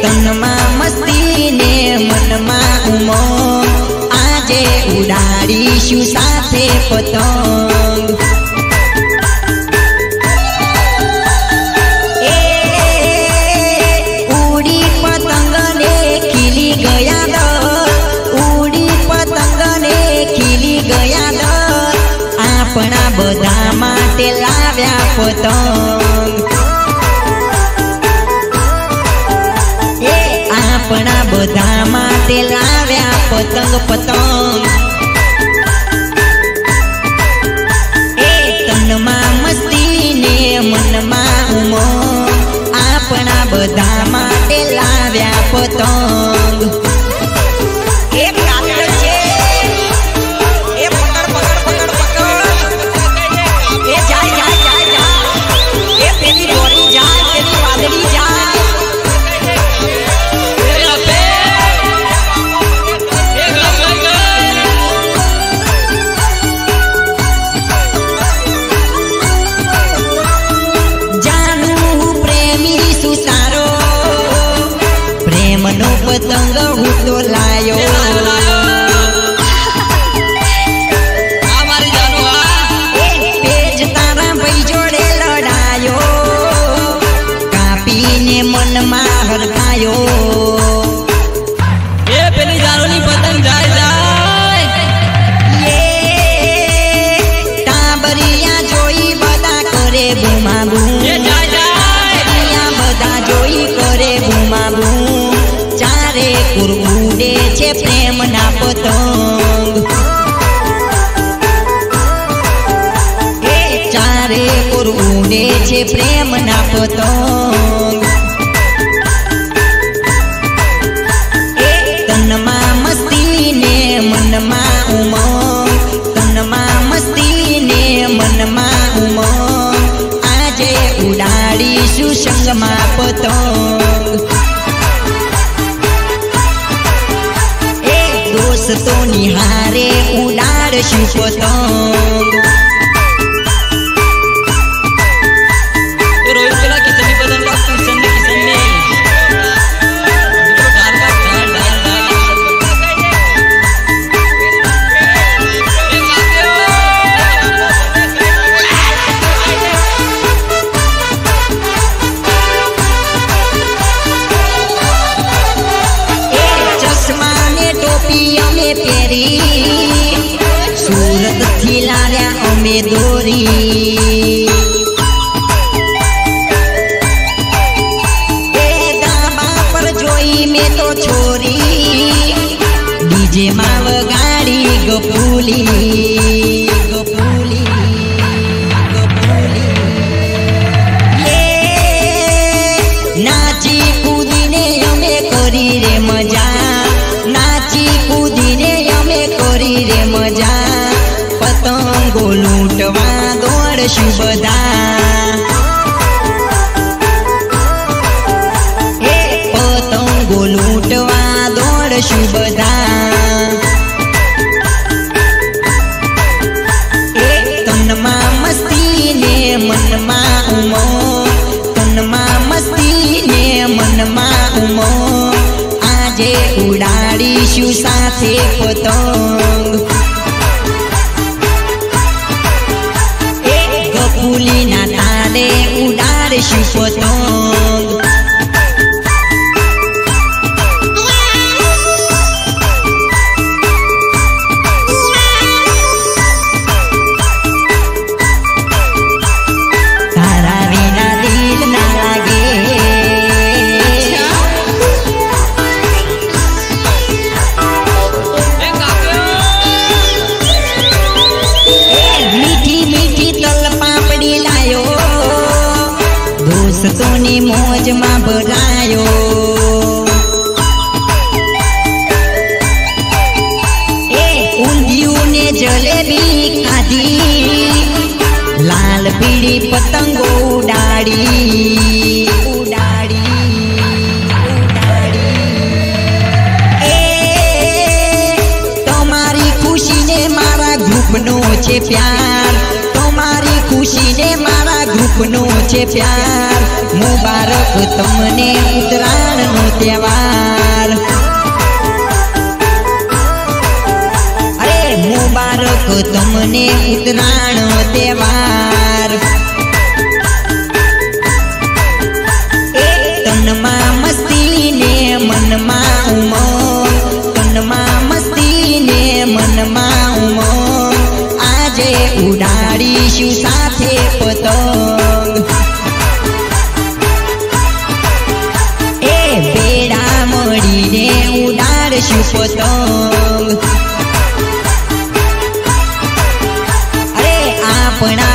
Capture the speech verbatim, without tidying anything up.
तनमा मस्ती ने मनमा उमंग आजे उडाड़ीशुं साथे पतंग। अपना बधा माटे लाव्या पतंग, ए अपना बधा माटे लाव्या पतंग पतंग। ए तनमा मस्ती ने मनमा उमंग अपना बधा माटे लाव्या पतंग। पतंग हुतो लायो हमारी जानो पेज तारा भाई जोड़े लड़ायो कापी ने मन में हरकायो। ए पेली जानो नी पतंग जाए जाए ये टाबरिया जोई बदा करे बुमा बू ये जाए जाए बदा जोई करे बुमा बू। चारे कुर उड़े छे प्रेम ना पतंग, ए चारे कुर उड़े छे प्रेम ना पतंग। ए तनमा मस्ती ने मनमा उमंग तनमा मस्ती ने मनमा उमंग आजे उडाड़ीशुं संग मा पतंग। दोस्तो निहारे उडाड़शुं पतंग। रोहित पेला किसनी पतंग का किसने किसने डाल का डाल डाल चश्मा ने टोपी अमे पेरी सूरत थी लाल्या अमे दोरी। ए डाबा पर जोई में तो छोरी डीजे में वगाड़ी गपूली गपूली गपूली। ये नाची कूदी ने अमे करी रे मजा नाची कूदी ने अमे करी रे मजा। पतंगो लूटवा दौड़शुं बधा ए पतंगो लूटवा दौड़शुं बधा। ए तनमा मस्ती ने मनमा उमंग तनमा मस्ती ने मनमा उमंग आजे उडाड़ीशुं साथे पतंग। ए गपुली ना ताले उडाड़ीशुं पतंग। तारा विना दिल ना लागे दोस्तोनी मौज में भरायो। ए ऊंधियों ने जलेबी खाधी लाल पीली पतंगो उडाड़ी उडाड़ी उडाड़ी। ए तुम्हारी खुशी ने मारा ग्रुप नो छे प्यार तुम्हारी खुशी ने मारा ग्रुप नो छे प्यार। मुबारक तमने उतराण नो तहेवार। ઉડાડીશું સાથે પતંગ એ ભેળા મળીને ઉડાડશું પતંગ અરે આપણા